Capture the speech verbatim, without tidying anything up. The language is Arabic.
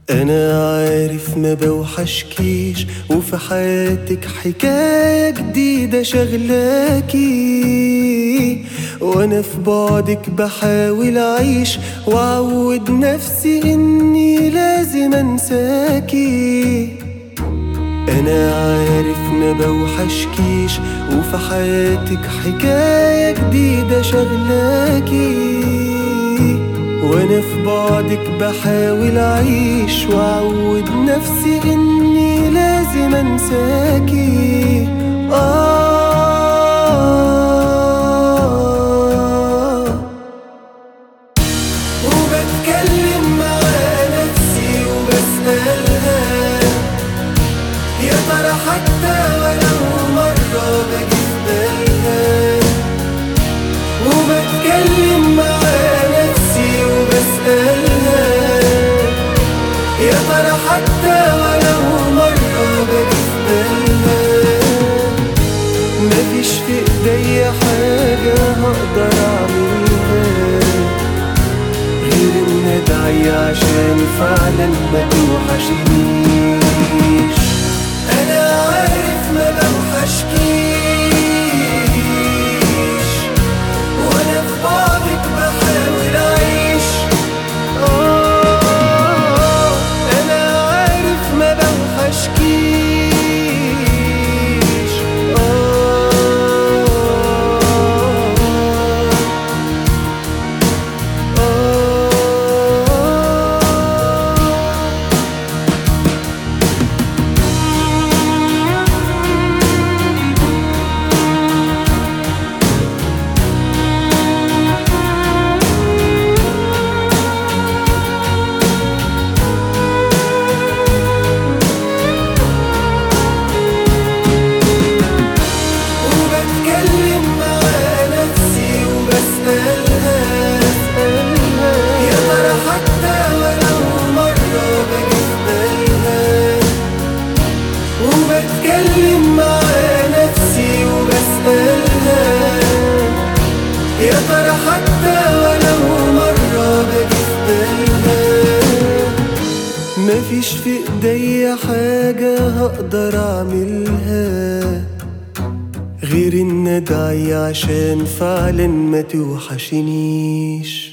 أنا عارف ما بوحشكيش، وفي حياتك حكاية جديدة شغلاكي، وأنا في بعدك بحاول أعيش وأعود نفسي إني لازم أنساكي. أنا عارف ما بوحشكيش، وفي حياتك حكاية جديدة شغلاكي، وانا في بعدك بحاول اعيش واعود نفسي اني لازم انساكي. آه وبتكلم مع نفسي وبسألها يا ترى حتى ولو مرة باجي في بالها. وبتكلم مع يا ترى حتى ولو مرة باجي في بالها. مفيش في ايديا حاجة هقدر اعملها غير ان ادعي عشان فعلا ما توحشنيش. انا عارف ما بوحشكيش، وانا في بعدك بحاول اعيش. وبتكلم مع نفسي وبسألها يا ترى حتى ولو مرة باجي في بالها. مفيش في ايديا حاجة هقدر اعملها غير ان ادعي عشان فعلا ما توحشنيش.